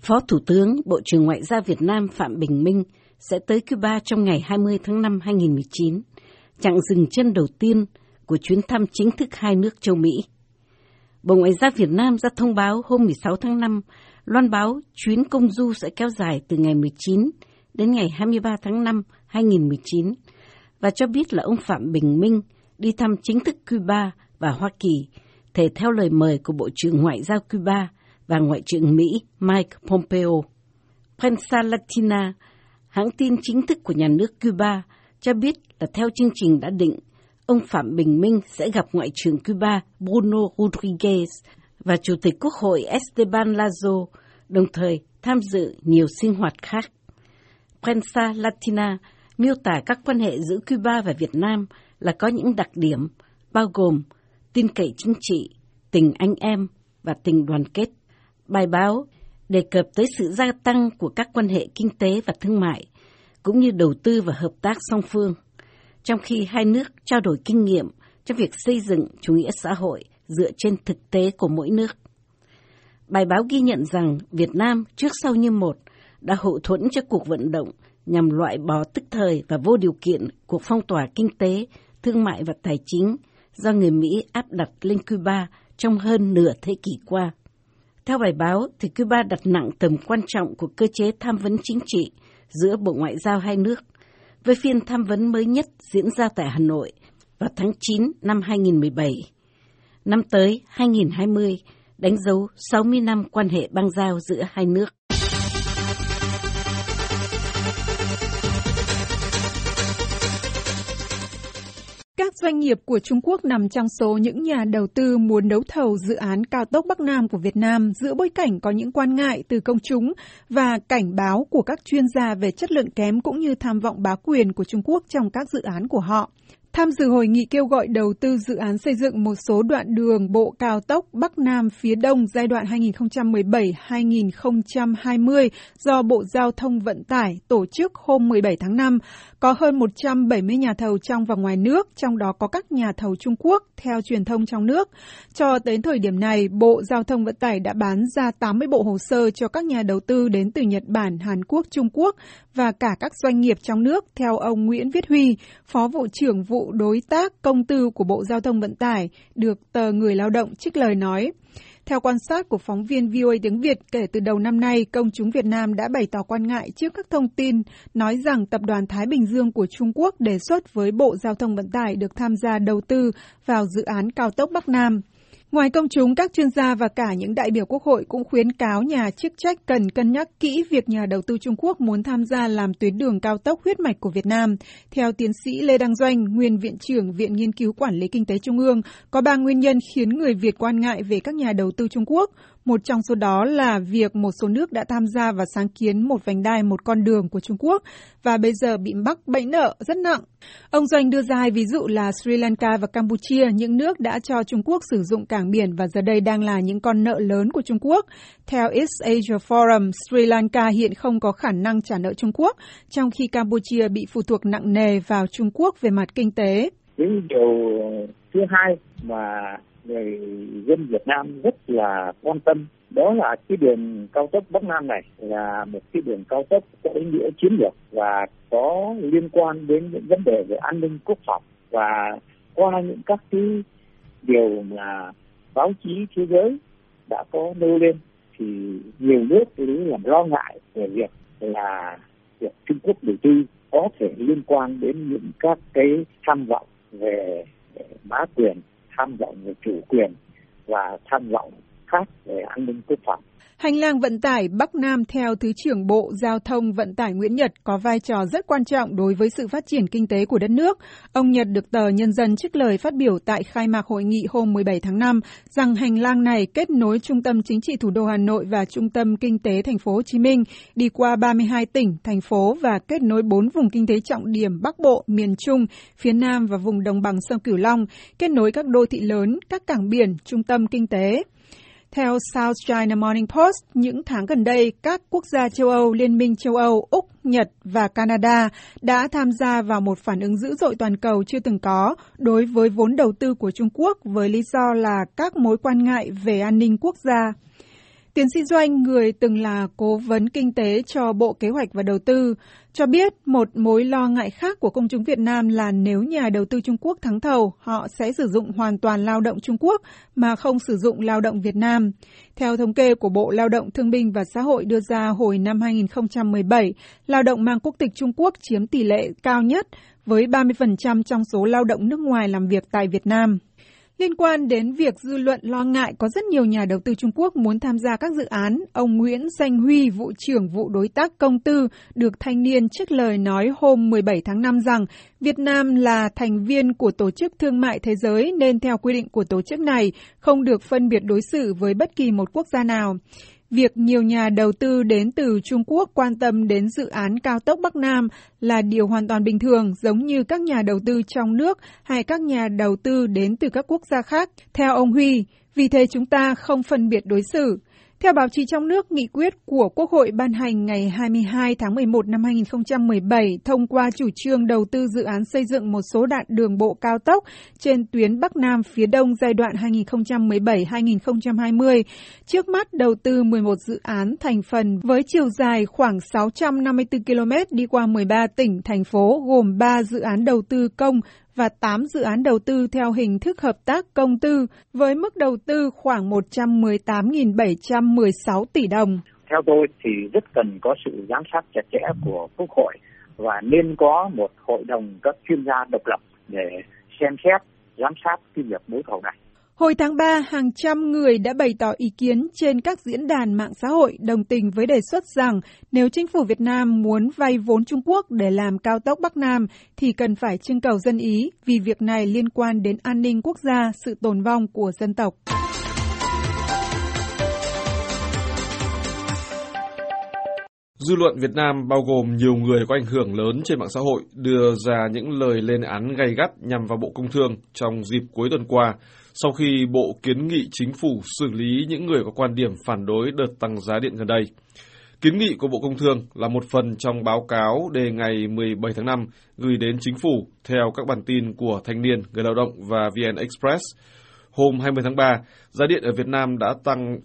Phó Thủ tướng, Bộ trưởng Ngoại giao Việt Nam Phạm Bình Minh sẽ tới Cuba trong ngày 20 tháng 5 2019, chặng dừng chân đầu tiên của chuyến thăm chính thức hai nước châu Mỹ. Bộ Ngoại giao Việt Nam ra thông báo hôm 16 tháng 5, loan báo chuyến công du sẽ kéo dài từ ngày 19 đến ngày 23 tháng 5 2019, và cho biết là ông Phạm Bình Minh đi thăm chính thức Cuba và Hoa Kỳ, thể theo lời mời của Bộ trưởng Ngoại giao Cuba và Ngoại trưởng Mỹ Mike Pompeo. Prensa Latina, hãng tin chính thức của nhà nước Cuba, cho biết là theo chương trình đã định, ông Phạm Bình Minh sẽ gặp Ngoại trưởng Cuba Bruno Rodriguez và Chủ tịch Quốc hội Esteban Lazo, đồng thời tham dự nhiều sinh hoạt khác. Prensa Latina miêu tả các quan hệ giữa Cuba và Việt Nam là có những đặc điểm bao gồm tin cậy chính trị, tình anh em và tình đoàn kết. Bài báo đề cập tới sự gia tăng của các quan hệ kinh tế và thương mại, cũng như đầu tư và hợp tác song phương, trong khi hai nước trao đổi kinh nghiệm trong việc xây dựng chủ nghĩa xã hội dựa trên thực tế của mỗi nước. Bài báo ghi nhận rằng Việt Nam trước sau như một đã hậu thuẫn cho cuộc vận động nhằm loại bỏ tức thời và vô điều kiện cuộc phong tỏa kinh tế, thương mại và tài chính do người Mỹ áp đặt lên Cuba trong hơn nửa thế kỷ qua. Theo bài báo, thì Cuba đặt nặng tầm quan trọng của cơ chế tham vấn chính trị giữa Bộ Ngoại giao hai nước, với phiên tham vấn mới nhất diễn ra tại Hà Nội vào tháng 9 năm 2017. Năm tới, 2020, đánh dấu 60 năm quan hệ bang giao giữa hai nước. Các doanh nghiệp của Trung Quốc nằm trong số những nhà đầu tư muốn đấu thầu dự án cao tốc Bắc Nam của Việt Nam giữa bối cảnh có những quan ngại từ công chúng và cảnh báo của các chuyên gia về chất lượng kém cũng như tham vọng bá quyền của Trung Quốc trong các dự án của họ. Tham dự hội nghị kêu gọi đầu tư dự án xây dựng một số đoạn đường bộ cao tốc Bắc Nam phía Đông giai đoạn 2017-2020 do Bộ Giao thông Vận tải tổ chức hôm 17 tháng 5, có hơn 170 nhà thầu trong và ngoài nước, trong đó có các nhà thầu Trung Quốc, theo truyền thông trong nước. Cho tới thời điểm này, Bộ Giao thông Vận tải đã bán ra 80 bộ hồ sơ cho các nhà đầu tư đến từ Nhật Bản, Hàn Quốc, Trung Quốc và cả các doanh nghiệp trong nước, theo ông Nguyễn Viết Huy, Phó Vụ trưởng Vụ Đối tác Công tư của Bộ Giao thông Vận tải, được tờ Người Lao động trích lời nói. Theo quan sát của phóng viên VOA tiếng Việt, kể từ đầu năm nay, công chúng Việt Nam đã bày tỏ quan ngại trước các thông tin nói rằng Tập đoàn Thái Bình Dương của Trung Quốc đề xuất với Bộ Giao thông Vận tải được tham gia đầu tư vào dự án cao tốc Bắc Nam. Ngoài công chúng, các chuyên gia và cả những đại biểu Quốc hội cũng khuyến cáo nhà chức trách cần cân nhắc kỹ việc nhà đầu tư Trung Quốc muốn tham gia làm tuyến đường cao tốc huyết mạch của Việt Nam. Theo tiến sĩ Lê Đăng Doanh, nguyên Viện trưởng Viện Nghiên cứu Quản lý Kinh tế Trung ương, có 3 nguyên nhân khiến người Việt quan ngại về các nhà đầu tư Trung Quốc. Một trong số đó là việc một số nước đã tham gia và sáng kiến một vành đai một con đường của Trung Quốc và bây giờ bị mắc bẫy nợ rất nặng. Ông Doanh đưa ra hai ví dụ là Sri Lanka và Campuchia, những nước đã cho Trung Quốc sử dụng cảng biển và giờ đây đang là những con nợ lớn của Trung Quốc. Theo East Asia Forum, Sri Lanka hiện không có khả năng trả nợ Trung Quốc, trong khi Campuchia bị phụ thuộc nặng nề vào Trung Quốc về mặt kinh tế. Cái điều thứ hai mà người dân Việt Nam rất là quan tâm, đó là cái đường cao tốc Bắc Nam này là một cái đường cao tốc có ý nghĩa chiến lược và có liên quan đến những vấn đề về an ninh quốc phòng. Và qua những các cái điều mà báo chí thế giới đã có nêu lên thì nhiều nước làm lo ngại về việc là việc Trung Quốc đầu tư có thể liên quan đến những các cái tham vọng về bá quyền, tham vọng về chủ quyền và tham vọng khác về an ninh quốc phòng. Hành lang vận tải Bắc Nam theo Thứ trưởng Bộ Giao thông Vận tải Nguyễn Nhật có vai trò rất quan trọng đối với sự phát triển kinh tế của đất nước. Ông Nhật được tờ Nhân dân trích lời phát biểu tại khai mạc hội nghị hôm 17 tháng 5 rằng hành lang này kết nối trung tâm chính trị thủ đô Hà Nội và trung tâm kinh tế thành phố Hồ Chí Minh, đi qua 32 tỉnh, thành phố và kết nối 4 vùng kinh tế trọng điểm Bắc Bộ, miền Trung, phía Nam và vùng đồng bằng sông Cửu Long, kết nối các đô thị lớn, các cảng biển, trung tâm kinh tế. Theo South China Morning Post, những tháng gần đây, các quốc gia châu Âu, Liên minh châu Âu, Úc, Nhật và Canada đã tham gia vào một phản ứng dữ dội toàn cầu chưa từng có đối với vốn đầu tư của Trung Quốc với lý do là các mối quan ngại về an ninh quốc gia. Tiến sĩ Doanh, người từng là cố vấn kinh tế cho Bộ Kế hoạch và Đầu tư, cho biết một mối lo ngại khác của công chúng Việt Nam là nếu nhà đầu tư Trung Quốc thắng thầu, họ sẽ sử dụng hoàn toàn lao động Trung Quốc mà không sử dụng lao động Việt Nam. Theo thống kê của Bộ Lao động Thương binh và Xã hội đưa ra hồi năm 2017, lao động mang quốc tịch Trung Quốc chiếm tỷ lệ cao nhất với 30% trong số lao động nước ngoài làm việc tại Việt Nam. Liên quan đến việc dư luận lo ngại có rất nhiều nhà đầu tư Trung Quốc muốn tham gia các dự án, ông Nguyễn Danh Huy, vụ trưởng vụ đối tác công tư, được Thanh niên trích lời nói hôm 17 tháng 5 rằng Việt Nam là thành viên của Tổ chức Thương mại Thế giới nên theo quy định của tổ chức này không được phân biệt đối xử với bất kỳ một quốc gia nào. Việc nhiều nhà đầu tư đến từ Trung Quốc quan tâm đến dự án cao tốc Bắc Nam là điều hoàn toàn bình thường, giống như các nhà đầu tư trong nước hay các nhà đầu tư đến từ các quốc gia khác. Theo ông Huy, vì thế chúng ta không phân biệt đối xử. Theo báo chí trong nước, nghị quyết của Quốc hội ban hành ngày 22 tháng 11 năm 2017 thông qua chủ trương đầu tư dự án xây dựng một số đoạn đường bộ cao tốc trên tuyến Bắc Nam phía Đông giai đoạn 2017-2020. Trước mắt đầu tư 11 dự án thành phần với chiều dài khoảng 654 km đi qua 13 tỉnh, thành phố, gồm 3 dự án đầu tư công và 8 dự án đầu tư theo hình thức hợp tác công tư với mức đầu tư khoảng 118.716 tỷ đồng. Theo tôi thì rất cần có sự giám sát chặt chẽ của Quốc hội và nên có một hội đồng các chuyên gia độc lập để xem xét, giám sát cái việc đấu thầu này. Hồi tháng 3, hàng trăm người đã bày tỏ ý kiến trên các diễn đàn mạng xã hội đồng tình với đề xuất rằng nếu chính phủ Việt Nam muốn vay vốn Trung Quốc để làm cao tốc Bắc Nam thì cần phải trưng cầu dân ý vì việc này liên quan đến an ninh quốc gia, sự tồn vong của dân tộc. Dư luận Việt Nam bao gồm nhiều người có ảnh hưởng lớn trên mạng xã hội đưa ra những lời lên án gay gắt nhằm vào Bộ Công Thương trong dịp cuối tuần qua, sau khi Bộ kiến nghị chính phủ xử lý những người có quan điểm phản đối đợt tăng giá điện gần đây. Kiến nghị của Bộ Công Thương là một phần trong báo cáo đề ngày 17 tháng 5 gửi đến chính phủ theo các bản tin của Thanh niên, Người lao động và VN Express. Hôm 20 tháng 3, giá điện ở Việt Nam đã tăng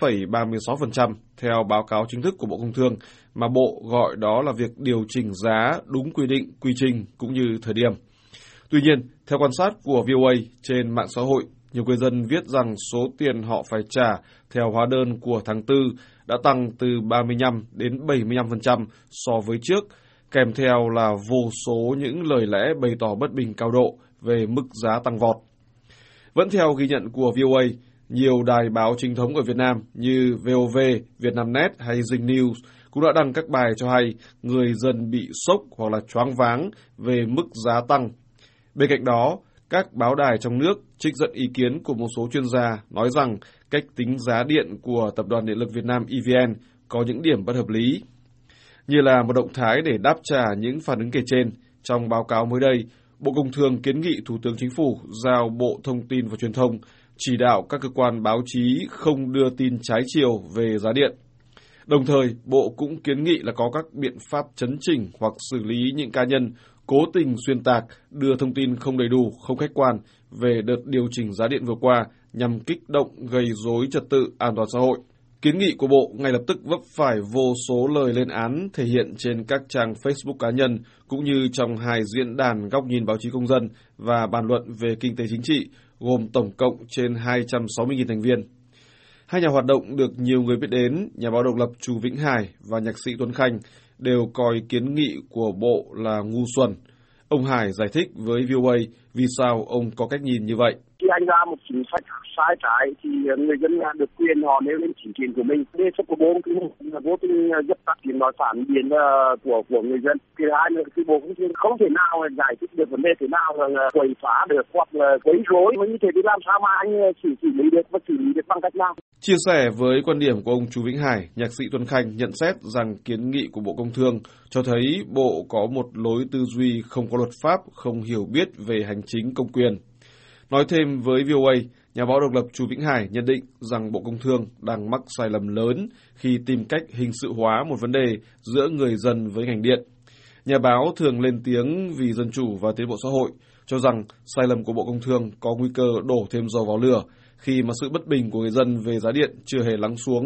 8,36% theo báo cáo chính thức của Bộ Công Thương, mà Bộ gọi đó là việc điều chỉnh giá đúng quy định, quy trình cũng như thời điểm. Tuy nhiên, theo quan sát của VOA trên mạng xã hội, nhiều người dân viết rằng số tiền họ phải trả theo hóa đơn của tháng 4 đã tăng từ 35 đến 75% so với trước, kèm theo là vô số những lời lẽ bày tỏ bất bình cao độ về mức giá tăng vọt. Vẫn theo ghi nhận của VOA, nhiều đài báo chính thống ở Việt Nam như VOV, Vietnamnet hay Zing News cũng đã đăng các bài cho hay người dân bị sốc hoặc là choáng váng về mức giá tăng. Bên cạnh đó, các báo đài trong nước trích dẫn ý kiến của một số chuyên gia nói rằng cách tính giá điện của Tập đoàn Điện lực Việt Nam EVN có những điểm bất hợp lý. Như là một động thái để đáp trả những phản ứng kể trên, trong báo cáo mới đây, Bộ Công Thương kiến nghị Thủ tướng Chính phủ giao Bộ Thông tin và Truyền thông chỉ đạo các cơ quan báo chí không đưa tin trái chiều về giá điện. Đồng thời, Bộ cũng kiến nghị là có các biện pháp chấn chỉnh hoặc xử lý những cá nhân cố tình xuyên tạc, đưa thông tin không đầy đủ, không khách quan về đợt điều chỉnh giá điện vừa qua nhằm kích động gây rối trật tự an toàn xã hội. Kiến nghị của Bộ ngay lập tức vấp phải vô số lời lên án thể hiện trên các trang Facebook cá nhân cũng như trong 2 diễn đàn góc nhìn báo chí công dân và bàn luận về kinh tế chính trị, gồm tổng cộng trên 260.000 thành viên. Hai nhà hoạt động được nhiều người biết đến, nhà báo độc lập Chu Vĩnh Hải và nhạc sĩ Tuấn Khanh, đều coi kiến nghị của Bộ là ngu xuẩn. Ông Hải giải thích với VOA vì sao ông có cách nhìn như vậy. Khi anh ra một chính sách sai trái thì người dân được quyền họ nêu lên chính kiến của mình. Đề xuất của Bộ là vô tình dập tắt tiếng nói phản biện của người dân. Thứ hai nữa thì Bộ không thể nào giải thích được vấn đề thế nào là quấy phá được hoặc là quấy rối. Như thế thì làm sao mà anh xử lý được và xử lý được bằng cách nào? Chia sẻ với quan điểm của ông Chu Vĩnh Hải, nhạc sĩ Tuấn Khanh nhận xét rằng kiến nghị của Bộ Công Thương cho thấy Bộ có một lối tư duy không có luật pháp, không hiểu biết về hành chính công quyền. Nói thêm với VOA, nhà báo độc lập Chu Vĩnh Hải nhận định rằng Bộ Công Thương đang mắc sai lầm lớn khi tìm cách hình sự hóa một vấn đề giữa người dân với ngành điện. Nhà báo thường lên tiếng vì dân chủ và tiến bộ xã hội, cho rằng sai lầm của Bộ Công Thương có nguy cơ đổ thêm dầu vào lửa khi mà sự bất bình của người dân về giá điện chưa hề lắng xuống,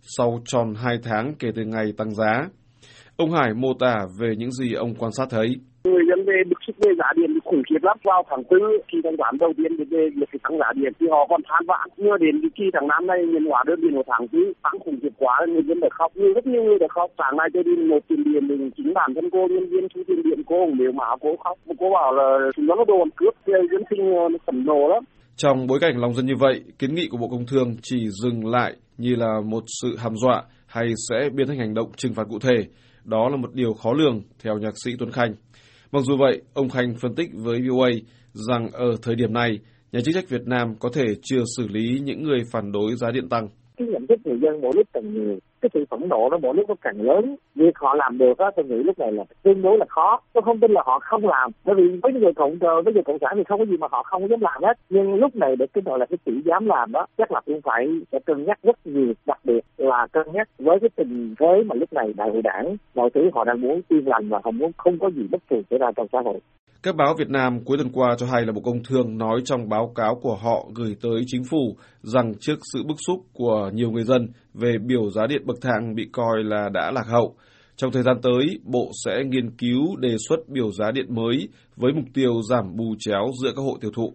sau tròn 2 tháng kể từ ngày tăng giá. Ông Hải mô tả về những gì ông quan sát thấy. Người dân về bức xúc về giá điện khủng khiếp lắm. Vào tháng 4 khi thanh toán đầu tiên về việc tăng giá điện thì họ còn than vãn. Nhưng đến khi tháng 5 này nhân hóa đơn điện của tháng 4 tăng khủng khiếp quá, người dân đã khóc. Rất nhiều người đã khóc. Sáng nay tôi đi nộp tiền điện thì chính bản thân cô nhân viên thu tiền điện cô cũng đều mà cô khóc. Cô bảo là chúng nó đồ ăn cướp, thì dân sinh phẫn nộ lắm. Trong bối cảnh lòng dân như vậy, kiến nghị của Bộ Công Thương chỉ dừng lại như là một sự hăm dọa hay sẽ biến thành hành động trừng phạt cụ thể. Đó là một điều khó lường, theo nhạc sĩ Tuấn Khanh. Mặc dù vậy, ông Khanh phân tích với VOA rằng ở thời điểm này, nhà chức trách Việt Nam có thể chưa xử lý những người phản đối giá điện tăng. Cái nhận thức người dân mỗi lúc càng nhiều, cái sự phẫn nộ nó mỗi lúc nó càng lớn. Việc họ làm được á, tôi nghĩ lúc này là tương đối là khó. Tôi không tin là họ không làm, bởi vì với những người cộng sản thì không có gì mà họ không dám làm hết. Nhưng lúc này để cái gọi là cái chỉ dám làm đó, chắc là cũng phải sẽ cân nhắc rất nhiều, đặc biệt là cân nhắc với cái tình thế mà lúc này đại hội đảng, mọi thứ họ đang muốn yên lành và họ muốn không có gì bất thường xảy ra trong xã hội. Các báo Việt Nam cuối tuần qua cho hay là Bộ Công Thương nói trong báo cáo của họ gửi tới chính phủ rằng trước sự bức xúc của nhiều người dân về biểu giá điện bậc thang bị coi là đã lạc hậu, trong thời gian tới, Bộ sẽ nghiên cứu đề xuất biểu giá điện mới với mục tiêu giảm bù chéo giữa các hộ tiêu thụ.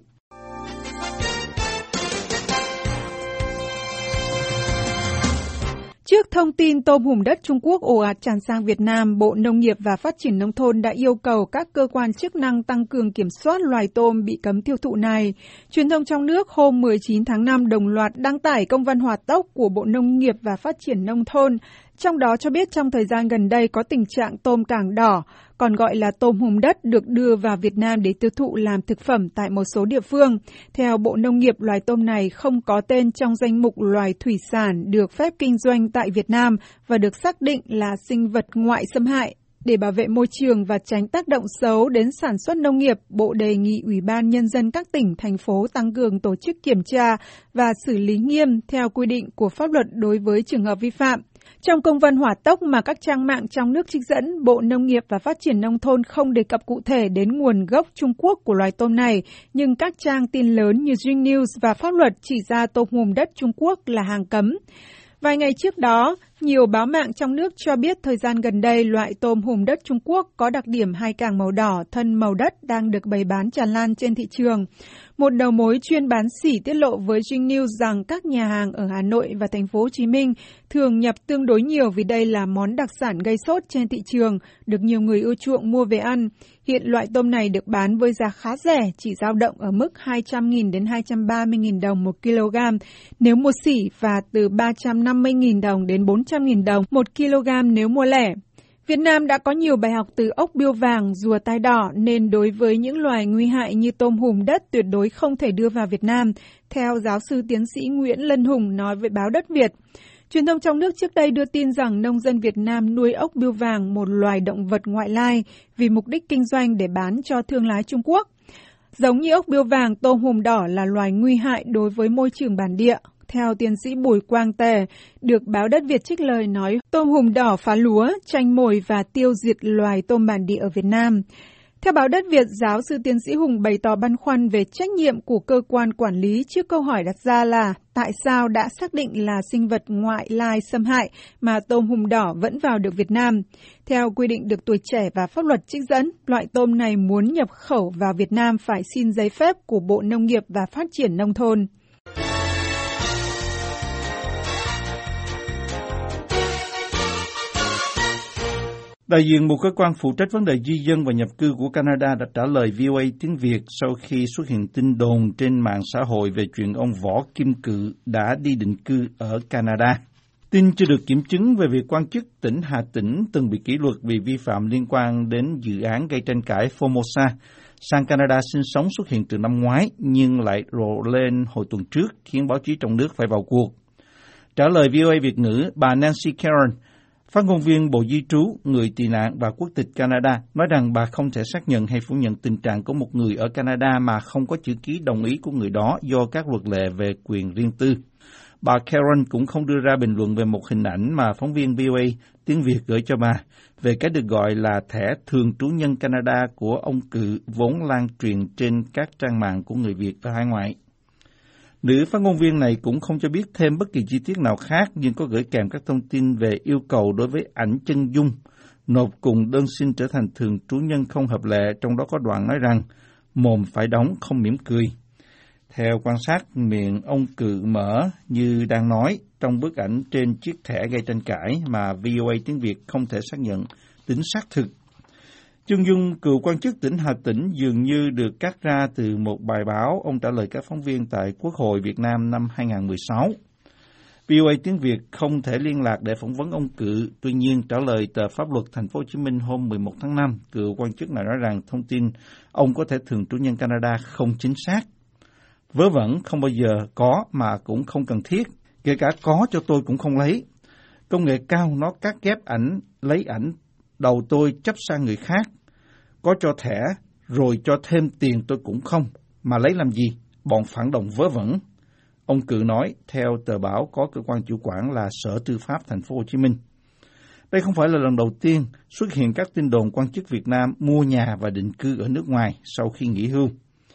Trước thông tin tôm hùm đất Trung Quốc ồ ạt tràn sang Việt Nam, Bộ Nông nghiệp và Phát triển Nông thôn đã yêu cầu các cơ quan chức năng tăng cường kiểm soát loài tôm bị cấm tiêu thụ này. Truyền thông trong nước hôm 19 tháng 5 đồng loạt đăng tải công văn hỏa tốc của Bộ Nông nghiệp và Phát triển Nông thôn, trong đó cho biết trong thời gian gần đây có tình trạng tôm càng đỏ, còn gọi là tôm hùm đất được đưa vào Việt Nam để tiêu thụ làm thực phẩm tại một số địa phương. Theo Bộ Nông nghiệp, loài tôm này không có tên trong danh mục loài thủy sản được phép kinh doanh tại Việt Nam và được xác định là sinh vật ngoại xâm hại. Để bảo vệ môi trường và tránh tác động xấu đến sản xuất nông nghiệp, Bộ đề nghị Ủy ban Nhân dân các tỉnh, thành phố tăng cường tổ chức kiểm tra và xử lý nghiêm theo quy định của pháp luật đối với trường hợp vi phạm. Trong công văn hỏa tốc mà các trang mạng trong nước trích dẫn, Bộ Nông nghiệp và Phát triển Nông thôn không đề cập cụ thể đến nguồn gốc Trung Quốc của loài tôm này, nhưng các trang tin lớn như Zing News và Pháp luật chỉ ra tôm hùm đất Trung Quốc là hàng cấm. Vài ngày trước đó, nhiều báo mạng trong nước cho biết thời gian gần đây loại tôm hùm đất Trung Quốc có đặc điểm hai càng màu đỏ, thân màu đất đang được bày bán tràn lan trên thị trường. Một đầu mối chuyên bán sỉ tiết lộ với Zing News rằng các nhà hàng ở Hà Nội và thành phố Hồ Chí Minh thường nhập tương đối nhiều vì đây là món đặc sản gây sốt trên thị trường, được nhiều người ưa chuộng mua về ăn. Hiện loại tôm này được bán với giá khá rẻ, chỉ dao động ở mức 200.000 đến 230.000 đồng một kg nếu mua sỉ và từ 350.000 đồng đến 400.000 đồng một kg nếu mua lẻ. Việt Nam đã có nhiều bài học từ ốc bươu vàng, rùa tai đỏ nên đối với những loài nguy hại như tôm hùm đất tuyệt đối không thể đưa vào Việt Nam, theo giáo sư tiến sĩ Nguyễn Lân Hùng nói với báo Đất Việt. Truyền thông trong nước trước đây đưa tin rằng nông dân Việt Nam nuôi ốc bươu vàng, một loài động vật ngoại lai, vì mục đích kinh doanh để bán cho thương lái Trung Quốc. Giống như ốc bươu vàng, tôm hùm đỏ là loài nguy hại đối với môi trường bản địa. Theo tiến sĩ Bùi Quang Tề, được báo Đất Việt trích lời nói tôm hùm đỏ phá lúa, tranh mồi và tiêu diệt loài tôm bản địa ở Việt Nam. Theo báo Đất Việt, giáo sư tiến sĩ Hùng bày tỏ băn khoăn về trách nhiệm của cơ quan quản lý trước câu hỏi đặt ra là tại sao đã xác định là sinh vật ngoại lai xâm hại mà tôm hùm đỏ vẫn vào được Việt Nam. Theo quy định được Tuổi Trẻ và Pháp luật trích dẫn, loại tôm này muốn nhập khẩu vào Việt Nam phải xin giấy phép của Bộ Nông nghiệp và Phát triển Nông thôn. Đại diện một cơ quan phụ trách vấn đề di dân và nhập cư của Canada đã trả lời VOA tiếng Việt sau khi xuất hiện tin đồn trên mạng xã hội về chuyện ông Võ Kim Cự đã đi định cư ở Canada. Tin chưa được kiểm chứng về việc quan chức tỉnh Hà Tĩnh từng bị kỷ luật vì vi phạm liên quan đến dự án gây tranh cãi Formosa sang Canada sinh sống xuất hiện từ năm ngoái nhưng lại rộ lên hồi tuần trước khiến báo chí trong nước phải vào cuộc. Trả lời VOA Việt ngữ, bà Nancy Caron, phát ngôn viên Bộ Di trú, Người tị nạn và Quốc tịch Canada, nói rằng bà không thể xác nhận hay phủ nhận tình trạng của một người ở Canada mà không có chữ ký đồng ý của người đó do các luật lệ về quyền riêng tư. Bà Caron cũng không đưa ra bình luận về một hình ảnh mà phóng viên VOA tiếng Việt gửi cho bà về cái được gọi là thẻ thường trú nhân Canada của ông Cự vốn lan truyền trên các trang mạng của người Việt ở hải ngoại. Nữ phát ngôn viên này cũng không cho biết thêm bất kỳ chi tiết nào khác, nhưng có gửi kèm các thông tin về yêu cầu đối với ảnh chân dung nộp cùng đơn xin trở thành thường trú nhân không hợp lệ, trong đó có đoạn nói rằng mồm phải đóng, không mỉm cười. Theo quan sát, miệng ông Cự mở như đang nói trong bức ảnh trên chiếc thẻ gây tranh cãi mà VOA tiếng Việt không thể xác nhận tính xác thực. Chân dung cựu quan chức tỉnh Hà Tĩnh dường như được cắt ra từ một bài báo ông trả lời các phóng viên tại Quốc hội Việt Nam năm 2016. VOA tiếng Việt không thể liên lạc để phỏng vấn ông Cự, tuy nhiên trả lời tờ Pháp luật Thành phố Hồ Chí Minh hôm 11 tháng 5, cựu quan chức này nói rằng thông tin ông có thể thường trú nhân Canada không chính xác. Vớ vẩn không bao giờ có mà cũng không cần thiết, kể cả có cho tôi cũng không lấy. Công nghệ cao nó cắt ghép ảnh, lấy ảnh đầu tôi chấp sang người khác. Có cho thẻ rồi cho thêm tiền tôi cũng không, mà lấy làm gì, bọn phản động vớ vẩn. Ông Cự nói theo tờ báo có cơ quan chủ quản là Sở Tư pháp Thành phố Hồ Chí Minh. Đây không phải là lần đầu tiên xuất hiện các tin đồn quan chức Việt Nam mua nhà và định cư ở nước ngoài sau khi nghỉ hưu.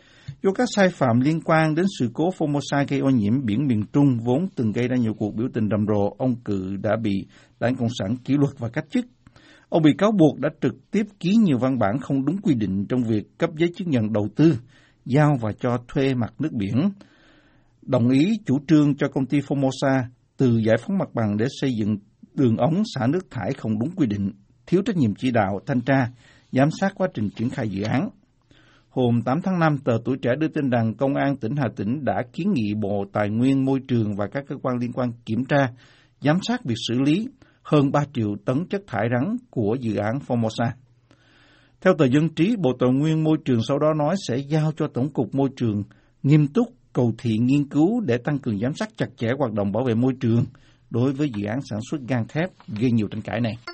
Do các sai phạm liên quan đến sự cố Formosa gây ô nhiễm biển miền Trung vốn từng gây ra nhiều cuộc biểu tình rầm rộ, ông Cự đã bị Đảng Cộng sản kỷ luật và cách chức. Ông bị cáo buộc đã trực tiếp ký nhiều văn bản không đúng quy định trong việc cấp giấy chứng nhận đầu tư, giao và cho thuê mặt nước biển, đồng ý chủ trương cho công ty Formosa từ giải phóng mặt bằng để xây dựng đường ống xả nước thải không đúng quy định, thiếu trách nhiệm chỉ đạo, thanh tra, giám sát quá trình triển khai dự án. Hôm 8 tháng 5, tờ Tuổi Trẻ đưa tin rằng Công an tỉnh Hà Tĩnh đã kiến nghị Bộ Tài nguyên Môi trường và các cơ quan liên quan kiểm tra, giám sát việc xử lý hơn 3 triệu tấn chất thải rắn của dự án Formosa. Theo tờ Dân Trí, Bộ Tài nguyên Môi trường sau đó nói sẽ giao cho Tổng cục Môi trường nghiêm túc cầu thị nghiên cứu để tăng cường giám sát chặt chẽ hoạt động bảo vệ môi trường đối với dự án sản xuất gang thép gây nhiều tranh cãi này.